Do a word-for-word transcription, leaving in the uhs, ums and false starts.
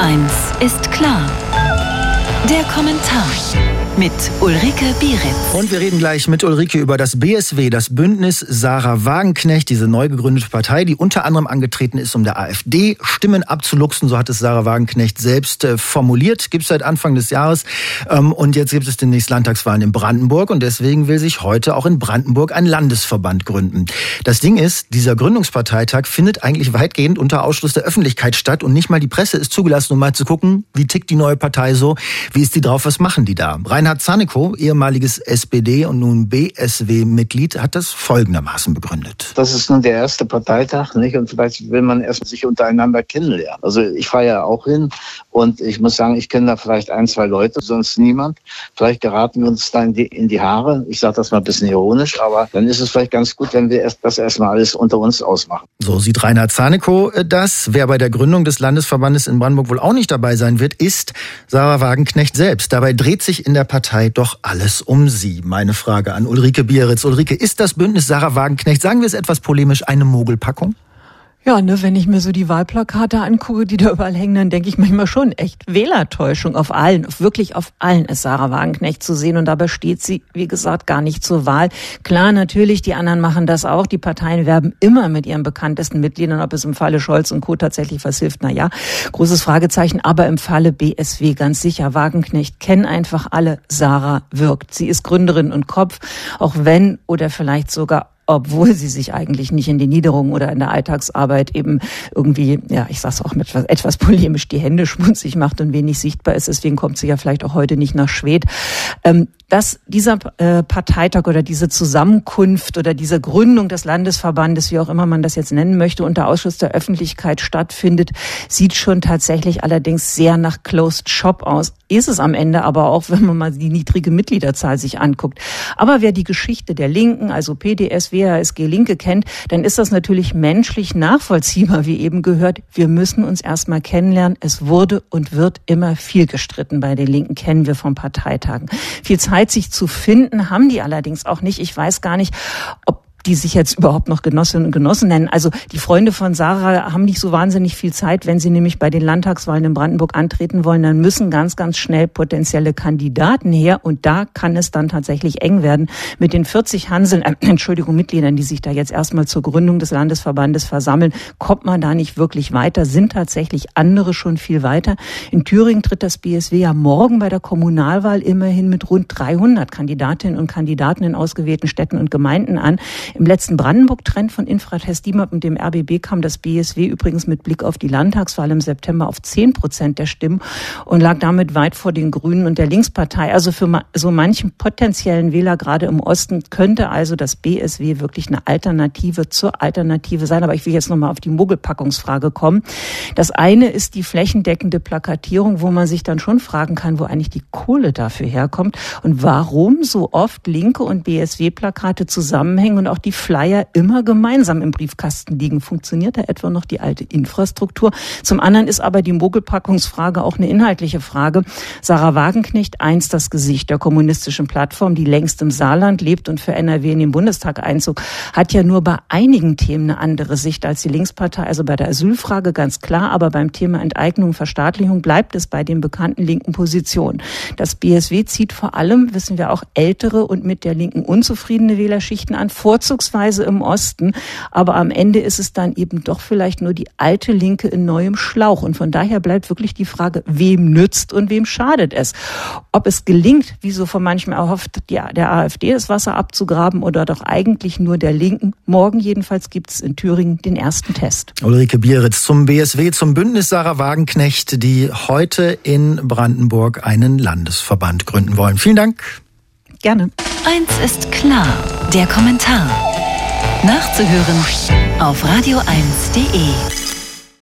Eins ist klar. Der Kommentar mit Ulrike Bieritz. Und wir reden gleich mit Ulrike über das B S W, das Bündnis Sarah Wagenknecht, diese neu gegründete Partei, die unter anderem angetreten ist, um der AfD Stimmen abzuluxen. So hat es Sarah Wagenknecht selbst äh, formuliert. Gibt es seit Anfang des Jahres. Ähm, und jetzt gibt es demnächst Landtagswahlen in Brandenburg. Und deswegen will sich heute auch in Brandenburg ein Landesverband gründen. Das Ding ist, dieser Gründungsparteitag findet eigentlich weitgehend unter Ausschluss der Öffentlichkeit statt. Und nicht mal die Presse ist zugelassen, um mal zu gucken, wie tickt die neue Partei so, wie ist die drauf, was machen die da? Reinhard Zanekow, ehemaliges S P D und nun B S W-Mitglied, hat das folgendermaßen begründet. Das ist nun der erste Parteitag, nicht? Und vielleicht will man erst sich untereinander kennenlernen. Also ich fahre ja auch hin und ich muss sagen, ich kenne da vielleicht ein, zwei Leute, sonst niemand. Vielleicht geraten wir uns da in die, in die Haare. Ich sage das mal ein bisschen ironisch, aber dann ist es vielleicht ganz gut, wenn wir erst, das erstmal alles unter uns ausmachen. So sieht Reinhard Zanekow das. Wer bei der Gründung des Landesverbandes in Brandenburg wohl auch nicht dabei sein wird, ist Sarah Wagenknecht selbst. Dabei dreht sich in der Partei doch alles um sie. Meine Frage an Ulrike Bieritz. Ulrike, ist das Bündnis Sarah Wagenknecht, sagen wir es etwas polemisch, eine Mogelpackung? Ja, ne, wenn ich mir so die Wahlplakate angucke, die da überall hängen, dann denke ich manchmal schon echt Wählertäuschung. Auf allen, wirklich auf allen ist Sarah Wagenknecht zu sehen und dabei steht sie, wie gesagt, gar nicht zur Wahl. Klar, natürlich, die anderen machen das auch. Die Parteien werben immer mit ihren bekanntesten Mitgliedern, ob es im Falle Scholz und Co. tatsächlich was hilft. Na ja, großes Fragezeichen, aber im Falle B S W ganz sicher. Wagenknecht kennen einfach alle. Sarah wirkt. Sie ist Gründerin und Kopf, auch wenn oder vielleicht sogar obwohl sie sich eigentlich nicht in die Niederungen oder in der Alltagsarbeit eben irgendwie, ja, ich sag's auch mit etwas, etwas polemisch, die Hände schmutzig macht und wenig sichtbar ist. Deswegen kommt sie ja vielleicht auch heute nicht nach Schwedt. Ähm, dass dieser äh, Parteitag oder diese Zusammenkunft oder diese Gründung des Landesverbandes, wie auch immer man das jetzt nennen möchte, unter Ausschluss der Öffentlichkeit stattfindet, sieht schon tatsächlich allerdings sehr nach Closed Shop aus. Ist es am Ende aber auch, wenn man mal die niedrige Mitgliederzahl sich anguckt. Aber wer die Geschichte der Linken, also P D S, W H S G, Linke kennt, dann ist das natürlich menschlich nachvollziehbar, wie eben gehört. Wir müssen uns erstmal kennenlernen. Es wurde und wird immer viel gestritten bei den Linken, kennen wir von Parteitagen. Viel Zeit, sich zu finden, haben die allerdings auch nicht. Ich weiß gar nicht, ob die sich jetzt überhaupt noch Genossinnen und Genossen nennen. Also die Freunde von Sarah haben nicht so wahnsinnig viel Zeit. Wenn sie nämlich bei den Landtagswahlen in Brandenburg antreten wollen, dann müssen ganz, ganz schnell potenzielle Kandidaten her. Und da kann es dann tatsächlich eng werden. Mit den vierzig Hanseln, äh, Entschuldigung, Mitgliedern, die sich da jetzt erstmal zur Gründung des Landesverbandes versammeln, kommt man da nicht wirklich weiter, sind tatsächlich andere schon viel weiter. In Thüringen tritt das B S W ja morgen bei der Kommunalwahl immerhin mit rund dreihundert Kandidatinnen und Kandidaten in ausgewählten Städten und Gemeinden an. Im letzten Brandenburg-Trend von Infratest D I M A P und dem R B B kam das B S W übrigens mit Blick auf die Landtagswahl im September auf zehn Prozent der Stimmen und lag damit weit vor den Grünen und der Linkspartei. Also für so manchen potenziellen Wähler gerade im Osten könnte also das B S W wirklich eine Alternative zur Alternative sein. Aber ich will jetzt nochmal auf die Mogelpackungsfrage kommen. Das eine ist die flächendeckende Plakatierung, wo man sich dann schon fragen kann, wo eigentlich die Kohle dafür herkommt und warum so oft Linke und B S W-Plakate zusammenhängen und auch die Flyer immer gemeinsam im Briefkasten liegen. Funktioniert da etwa noch die alte Infrastruktur? Zum anderen ist aber die Mogelpackungsfrage auch eine inhaltliche Frage. Sarah Wagenknecht, einst das Gesicht der kommunistischen Plattform, die längst im Saarland lebt und für N R W in den Bundestag einzog, hat ja nur bei einigen Themen eine andere Sicht als die Linkspartei. Also bei der Asylfrage ganz klar, aber beim Thema Enteignung und Verstaatlichung bleibt es bei den bekannten linken Positionen. Das B S W zieht vor allem, wissen wir auch, ältere und mit der Linken unzufriedene Wählerschichten an, vorzugsweise im Osten, aber am Ende ist es dann eben doch vielleicht nur die alte Linke in neuem Schlauch und von daher bleibt wirklich die Frage, wem nützt und wem schadet es? Ob es gelingt, wie so von manchem erhofft, ja, der AfD das Wasser abzugraben oder doch eigentlich nur der Linken? Morgen jedenfalls gibt es in Thüringen den ersten Test. Ulrike Bieritz zum B S W, zum Bündnis Sarah Wagenknecht, die heute in Brandenburg einen Landesverband gründen wollen. Vielen Dank. Gerne. Eins ist klar, der Kommentar. Nachzuhören auf radio eins punkt de.